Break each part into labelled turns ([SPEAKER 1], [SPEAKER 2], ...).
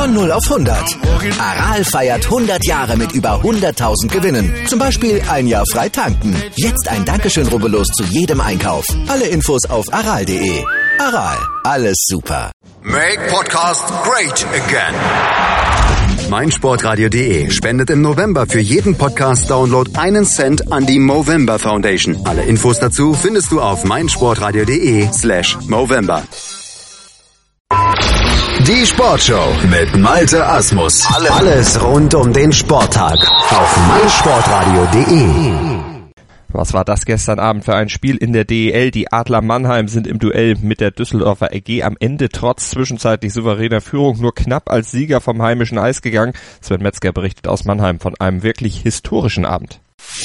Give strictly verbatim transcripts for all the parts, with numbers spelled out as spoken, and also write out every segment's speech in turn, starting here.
[SPEAKER 1] Von null auf hundert. Aral feiert hundert Jahre mit über hunderttausend Gewinnen. Zum Beispiel ein Jahr frei tanken. Jetzt ein Dankeschön, rubbellos zu jedem Einkauf. Alle Infos auf aral punkt de. Aral, alles super.
[SPEAKER 2] Make Podcast great again.
[SPEAKER 3] meinsportradio punkt de spendet im November für jeden Podcast-Download einen Cent an die Movember Foundation. Alle Infos dazu findest du auf meinsportradio punkt de slash Movember.
[SPEAKER 2] Die Sportshow mit Malte Asmus.
[SPEAKER 3] Alles rund um den Sporttag auf meinsportradio punkt de.
[SPEAKER 4] Was war das gestern Abend für ein Spiel in der D E L? Die Adler Mannheim sind im Duell mit der Düsseldorfer E G am Ende trotz zwischenzeitlich souveräner Führung nur knapp als Sieger vom heimischen Eis gegangen. Sven Metzger berichtet aus Mannheim von einem wirklich historischen Abend.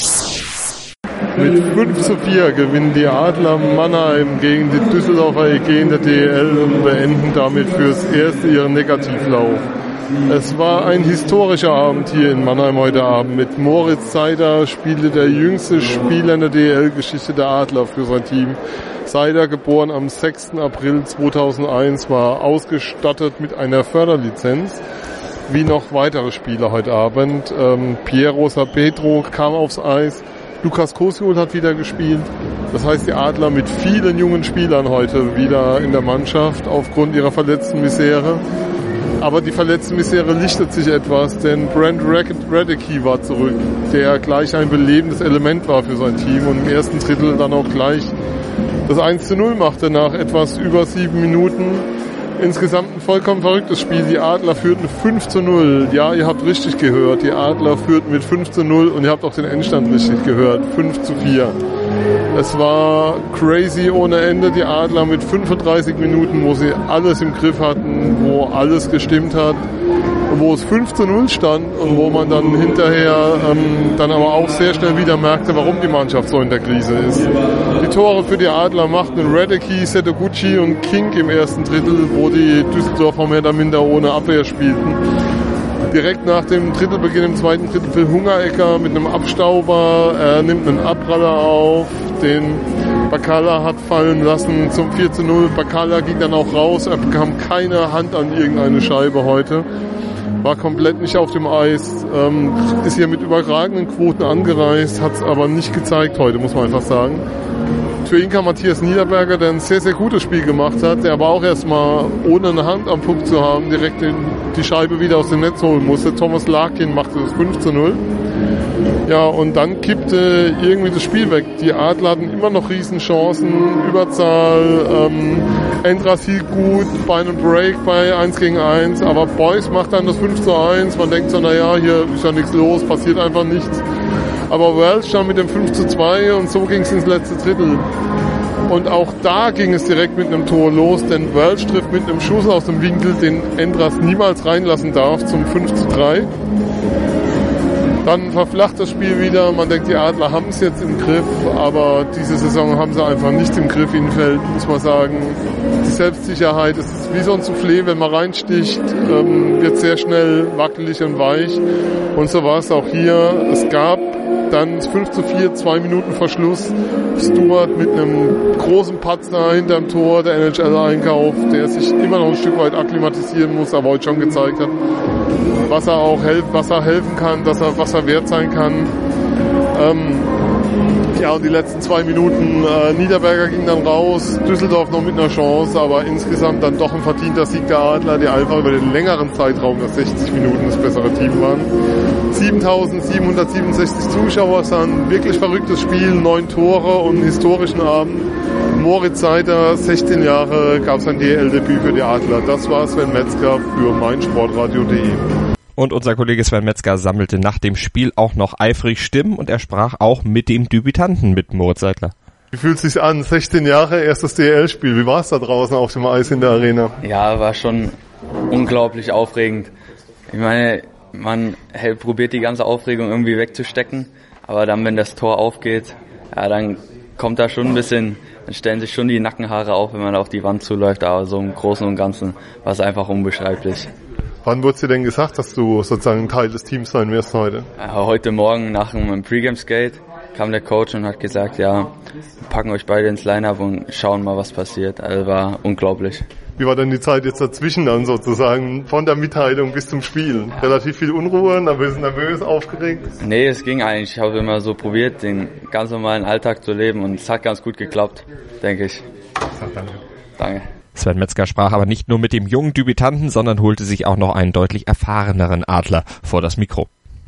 [SPEAKER 5] Mit fünf zu vier gewinnen die Adler Mannheim gegen die Düsseldorfer E G in der D E L und beenden damit fürs Erste ihren Negativlauf. Es war ein historischer Abend hier in Mannheim heute Abend. Mit Moritz Seider spielte der jüngste Spieler in der D E L-Geschichte der Adler für sein Team. Seider, geboren am sechsten April zweitausendeins, war ausgestattet mit einer Förderlizenz, wie noch weitere Spieler heute Abend. Ähm, Piero Sapetro kam aufs Eis. Lukas Kosiol hat wieder gespielt. Das heißt, die Adler mit vielen jungen Spielern heute wieder in der Mannschaft aufgrund ihrer verletzten Misere. Aber die verletzte Misere lichtet sich etwas, denn Brent Radecki war zurück, der gleich ein belebendes Element war für sein Team und im ersten Drittel dann auch gleich das eins zu null machte nach etwas über sieben Minuten. Insgesamt ein vollkommen verrücktes Spiel. Die Adler führten fünf zu null. Ja, ihr habt richtig gehört. Die Adler führten mit fünf zu null und ihr habt auch den Endstand richtig gehört. fünf zu vier. Es war crazy ohne Ende. Die Adler mit fünfunddreißig Minuten, wo sie alles im Griff hatten, wo alles gestimmt hat, wo es fünf zu null stand und wo man dann hinterher ähm, dann aber auch sehr schnell wieder merkte, warum die Mannschaft so in der Krise ist. Die Tore für die Adler machten Radecki, Setoguchi und King im ersten Drittel, wo die Düsseldorfer mehr oder minder ohne Abwehr spielten. Direkt nach dem Drittelbeginn im zweiten Drittel Phil Hungerecker mit einem Abstauber. Er nimmt einen Abpraller auf, den Bakala hat fallen lassen zum vier zu null. Bakala ging dann auch raus, er bekam keine Hand an irgendeine Scheibe heute. War komplett nicht auf dem Eis, ähm, ist hier mit überragenden Quoten angereist, hat es aber nicht gezeigt heute, muss man einfach sagen. Für ihn kam Matthias Niederberger, der ein sehr, sehr gutes Spiel gemacht hat, der aber auch erstmal ohne eine Hand am Puck zu haben, direkt den, die Scheibe wieder aus dem Netz holen musste. Thomas Larkin machte das fünf zu null. Ja, und dann kippte irgendwie das Spiel weg. Die Adler hatten immer noch Riesenchancen, Überzahl, ähm, Endras hielt gut bei einem Break bei eins gegen eins, aber Boyce macht dann das fünf zu eins. Man denkt so, naja, hier ist ja nichts los, passiert einfach nichts. Aber Welsh stand mit dem fünf zu zwei und so ging es ins letzte Drittel. Und auch da ging es direkt mit einem Tor los, denn Welsh trifft mit einem Schuss aus dem Winkel, den Endras niemals reinlassen darf, zum fünf zu drei. Dann verflacht das Spiel wieder. Man denkt, die Adler haben es jetzt im Griff, aber diese Saison haben sie einfach nicht im Griff. Ihnen fällt, muss man sagen, die Selbstsicherheit. Es ist wie so ein Soufflé, wenn man reinsticht, ähm, wird sehr schnell wackelig und weich. Und so war es auch hier. Es gab dann fünf zu vier, zwei Minuten Verschluss. Stewart mit einem großen Patzer hinterm Tor, der N H L-Einkauf, der sich immer noch ein Stück weit akklimatisieren muss, aber heute schon gezeigt hat, was er auch helf, was er helfen kann, dass er, was er wert sein kann. Ähm, ja, und die letzten zwei Minuten, äh, Niederberger ging dann raus, Düsseldorf noch mit einer Chance, aber insgesamt dann doch ein verdienter Sieg der Adler, die einfach über den längeren Zeitraum, das sechzig Minuten, das bessere Team waren. siebentausendsiebenhundertsiebenundsechzig Zuschauer, es war ein wirklich verrücktes Spiel, neun Tore und einen historischen Abend. Moritz Seider, sechzehn Jahre, gab es ein D E L-Debüt für die Adler. Das war Sven Metzger für meinsportradio punkt de.
[SPEAKER 4] Und unser Kollege Sven Metzger sammelte nach dem Spiel auch noch eifrig Stimmen und er sprach auch mit dem Debütanten, mit Moritz Seidler.
[SPEAKER 5] Wie fühlt es sich an? sechzehn Jahre, erstes D E L-Spiel. Wie war es da draußen auf dem Eis in der Arena?
[SPEAKER 6] Ja, war schon unglaublich aufregend. Ich meine, man hey, probiert die ganze Aufregung irgendwie wegzustecken, aber dann, wenn das Tor aufgeht, ja, dann kommt da schon ein bisschen, dann stellen sich schon die Nackenhaare auf, wenn man auf die Wand zuläuft, aber so im Großen und Ganzen war es einfach unbeschreiblich.
[SPEAKER 5] Wann wurde es dir denn gesagt, dass du sozusagen Teil des Teams sein wirst heute?
[SPEAKER 6] Ja, heute Morgen nach dem Pre-Game-Skate kam der Coach und hat gesagt, ja, wir packen euch beide ins Line-Up und schauen mal, was passiert. Also war unglaublich.
[SPEAKER 5] Wie war denn die Zeit jetzt dazwischen dann sozusagen, von der Mitteilung bis zum Spiel? Relativ viel Unruhe, nervös, nervös, aufgeregt?
[SPEAKER 6] Nee, es ging eigentlich. Ich habe immer so probiert, den ganz normalen Alltag zu leben und es hat ganz gut geklappt, denke ich.
[SPEAKER 5] Danke.
[SPEAKER 6] Danke.
[SPEAKER 4] Sven Metzger sprach aber nicht nur mit dem jungen Debütanten, sondern holte sich auch noch einen deutlich erfahreneren Adler vor das Mikro.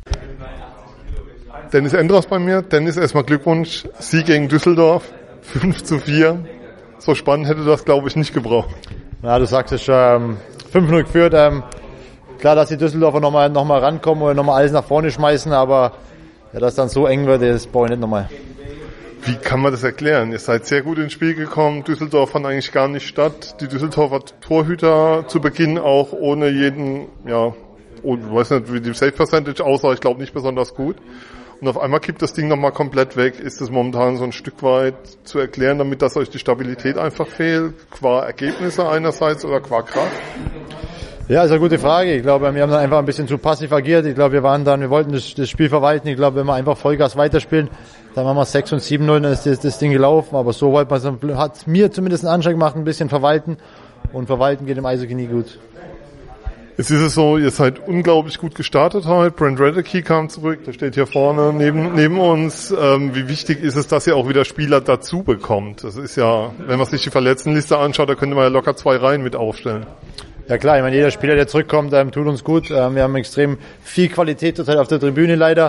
[SPEAKER 5] Dennis Endras bei mir. Dennis, erstmal Glückwunsch. Sieg gegen Düsseldorf. fünf zu vier. So spannend hätte das, glaube ich, nicht gebraucht.
[SPEAKER 7] Ja, du sagst es schon, ähm, fünf null geführt. Ähm, klar, dass die Düsseldorfer nochmal noch mal rankommen oder nochmal alles nach vorne schmeißen, aber ja, dass dann so eng wird, das brauche ich nicht nochmal.
[SPEAKER 5] Wie kann man das erklären? Ihr seid sehr gut ins Spiel gekommen. Düsseldorf fand eigentlich gar nicht statt. Die Düsseldorfer Torhüter zu Beginn auch ohne jeden, ja, ich weiß nicht, wie die Safe Percentage aussah, ich glaube nicht besonders gut. Und auf einmal kippt das Ding nochmal komplett weg. Ist das momentan so ein Stück weit zu erklären, damit dass euch die Stabilität einfach fehlt? Qua Ergebnisse einerseits oder qua Kraft?
[SPEAKER 7] Ja, ist eine gute Frage. Ich glaube, wir haben dann einfach ein bisschen zu passiv agiert. Ich glaube, wir waren dann, wir wollten das, das Spiel verwalten. Ich glaube, wenn wir einfach Vollgas weiterspielen, dann machen wir sechs und sieben null, dann ist das, das Ding gelaufen. Aber so wollte man, hat mir zumindest einen Anschein gemacht, ein bisschen verwalten. Und verwalten geht im Eishockey nie gut.
[SPEAKER 5] Jetzt ist es so, ihr seid unglaublich gut gestartet heute. Brent Reddicky kam zurück, der steht hier vorne neben neben uns. Ähm, wie wichtig ist es, dass ihr auch wieder Spieler dazu bekommt? Das ist ja, wenn man sich die Verletztenliste anschaut, da könnte man ja locker zwei Reihen mit aufstellen.
[SPEAKER 7] Ja klar, ich meine, jeder Spieler, der zurückkommt, ähm, tut uns gut. Ähm, wir haben extrem viel Qualität zurzeit auf der Tribüne leider.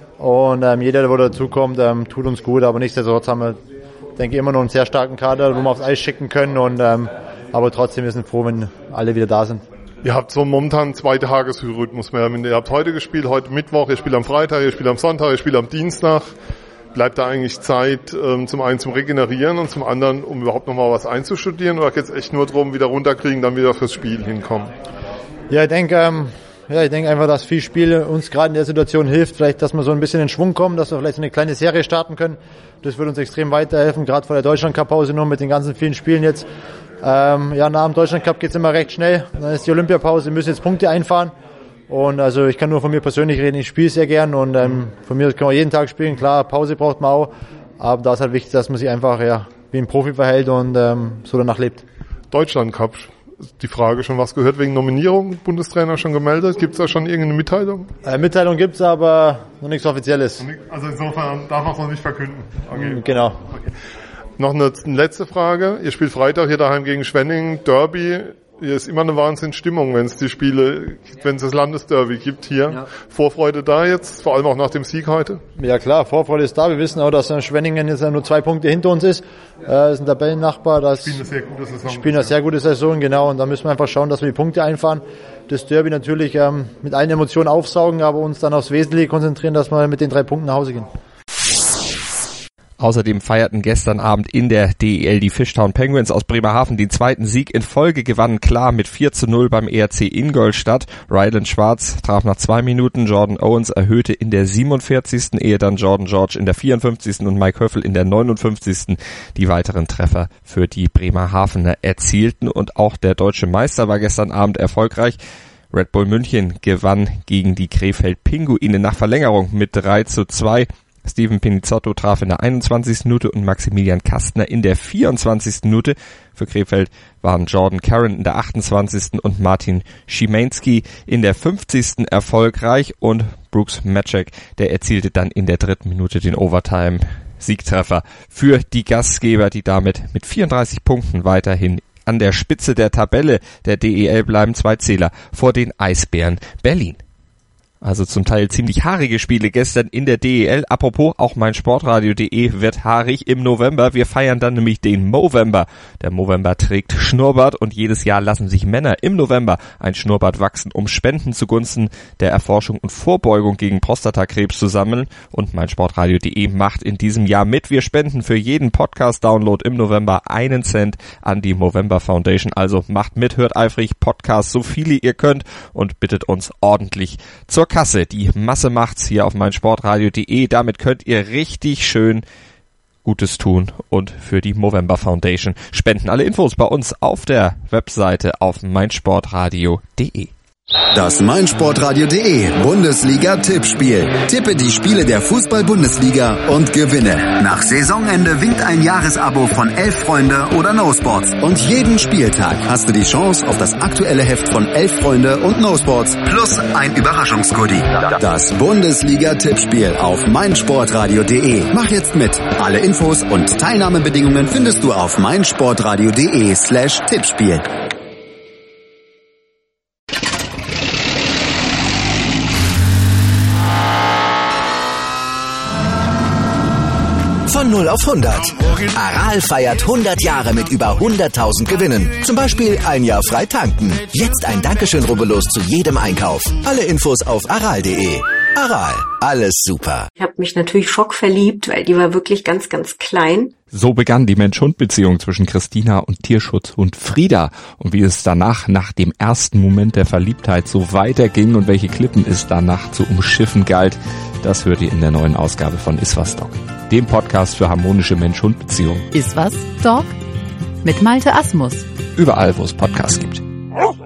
[SPEAKER 7] Und ähm, jeder, der dazukommt, ähm, tut uns gut. Aber nichtsdestotrotz haben wir, denke ich, immer noch einen sehr starken Kader, wo wir aufs Eis schicken können. Und ähm, aber trotzdem, wir sind froh, wenn alle wieder da sind.
[SPEAKER 5] Ihr habt so momentan einen Zwei-Tages-Rhythmus mehr. Ihr habt heute gespielt, heute Mittwoch, ihr spielt am Freitag, ihr spielt am Sonntag, ihr spielt am Dienstag. Bleibt da eigentlich Zeit, ähm, zum einen zum Regenerieren und zum anderen, um überhaupt nochmal was einzustudieren? Oder geht es echt nur darum, wieder runterkriegen, dann wieder fürs Spiel hinkommen?
[SPEAKER 7] Ja, ich denke, ähm, ja, ich denke einfach, dass viel Spiel uns gerade in der Situation hilft. Vielleicht, dass wir so ein bisschen in Schwung kommen, dass wir vielleicht so eine kleine Serie starten können. Das würde uns extrem weiterhelfen, gerade vor der Deutschland-Cup-Pause nur mit den ganzen vielen Spielen jetzt. Ähm, ja, nach dem Deutschland-Cup geht's immer recht schnell. Dann ist die Olympiapause, wir müssen jetzt Punkte einfahren. Und also ich kann nur von mir persönlich reden, ich spiele sehr gern und ähm, von mir kann man jeden Tag spielen. Klar, Pause braucht man auch, aber da ist halt wichtig, dass man sich einfach ja wie ein Profi verhält und ähm, so danach lebt.
[SPEAKER 5] Deutschland-Cup, die Frage, schon was gehört wegen Nominierung? Bundestrainer schon gemeldet? Gibt's da schon irgendeine Mitteilung?
[SPEAKER 7] Äh, Mitteilung gibt's, aber noch nichts Offizielles.
[SPEAKER 5] Also insofern darf man es noch nicht verkünden. Okay.
[SPEAKER 7] Genau.
[SPEAKER 5] Okay. Noch eine letzte Frage. Ihr spielt Freitag hier daheim gegen Schwenningen. Derby. Hier ist immer eine Wahnsinnsstimmung, wenn es die Spiele, wenn es das Landesderby gibt hier. Ja. Vorfreude da jetzt, vor allem auch nach dem Sieg heute?
[SPEAKER 7] Ja klar, Vorfreude ist da. Wir wissen auch, dass Schwenningen jetzt nur zwei Punkte hinter uns ist. Äh, ist ein Tabellennachbar. Das
[SPEAKER 5] spielen eine sehr gute Saison.
[SPEAKER 7] Spielen eine sehr gute Saison, genau. Und da müssen wir einfach schauen, dass wir die Punkte einfahren. Das Derby natürlich ähm, mit allen Emotionen aufsaugen, aber uns dann aufs Wesentliche konzentrieren, dass wir mit den drei Punkten nach Hause gehen.
[SPEAKER 4] Außerdem feierten gestern Abend in der D E L die Fishtown Penguins aus Bremerhaven den zweiten Sieg in Folge, gewannen klar mit vier zu null beim E R C Ingolstadt. Ryland Schwarz traf nach zwei Minuten, Jordan Owens erhöhte in der siebenundvierzigsten ehe dann Jordan George in der vierundfünfzigsten und Mike Höffel in der neunundfünfzigsten die weiteren Treffer für die Bremerhavener erzielten. Und auch der deutsche Meister war gestern Abend erfolgreich. Red Bull München gewann gegen die Krefeld Pinguine nach Verlängerung mit drei zu zwei. Steven Pinizzotto traf in der einundzwanzigsten Minute und Maximilian Kastner in der vierundzwanzigsten Minute. Für Krefeld waren Jordan Caron in der achtundzwanzigsten und Martin Schimanski in der fünfzigsten erfolgreich und Brooks Matchek, der erzielte dann in der dritten Minute den Overtime-Siegtreffer für die Gastgeber, die damit mit vierunddreißig Punkten weiterhin an der Spitze der Tabelle der D E L bleiben, zwei Zähler vor den Eisbären Berlin. Also zum Teil ziemlich haarige Spiele gestern in der D E L. Apropos, auch mein Sportradio punkt de wird haarig im November. Wir feiern dann nämlich den Movember. Der Movember trägt Schnurrbart und jedes Jahr lassen sich Männer im November ein Schnurrbart wachsen, um Spenden zugunsten der Erforschung und Vorbeugung gegen Prostatakrebs zu sammeln. Und mein Sportradio punkt de macht in diesem Jahr mit. Wir spenden für jeden Podcast-Download im November einen Cent an die Movember Foundation. Also macht mit, hört eifrig Podcasts, so viele ihr könnt und bittet uns ordentlich zur Kasse. Die Masse macht's hier auf meinsportradio punkt de. Damit könnt ihr richtig schön Gutes tun und für die Movember Foundation spenden. Alle Infos bei uns auf der Webseite auf meinsportradio punkt de.
[SPEAKER 3] Das meinsportradio.de Bundesliga-Tippspiel. Tippe die Spiele der Fußball-Bundesliga und gewinne. Nach Saisonende winkt ein Jahresabo von Elf Freunde oder No Sports. Und jeden Spieltag hast du die Chance auf das aktuelle Heft von Elf Freunde und No Sports plus ein Überraschungsgoodie. Das Bundesliga-Tippspiel auf meinsportradio.de. Mach jetzt mit. Alle Infos und Teilnahmebedingungen findest du auf meinsportradio.de slash Tippspiel.
[SPEAKER 1] Von null auf hundert. Aral feiert hundert Jahre mit über hunderttausend Gewinnen. Zum Beispiel ein Jahr frei tanken. Jetzt ein Dankeschön, rubbellos zu jedem Einkauf. Alle Infos auf aral punkt de. Aral, alles super.
[SPEAKER 8] Ich habe mich natürlich schockverliebt, weil die war wirklich ganz, ganz klein.
[SPEAKER 4] So begann die Mensch-Hund-Beziehung zwischen Christina und Tierschutzhund Frieda. Und wie es danach, nach dem ersten Moment der Verliebtheit, so weiterging und welche Klippen es danach zu umschiffen galt, das hört ihr in der neuen Ausgabe von Iswas Dog, dem Podcast für harmonische Mensch-Hund-Beziehungen.
[SPEAKER 9] Iswas Dog? Mit Malte Asmus.
[SPEAKER 4] Überall, wo es Podcasts gibt.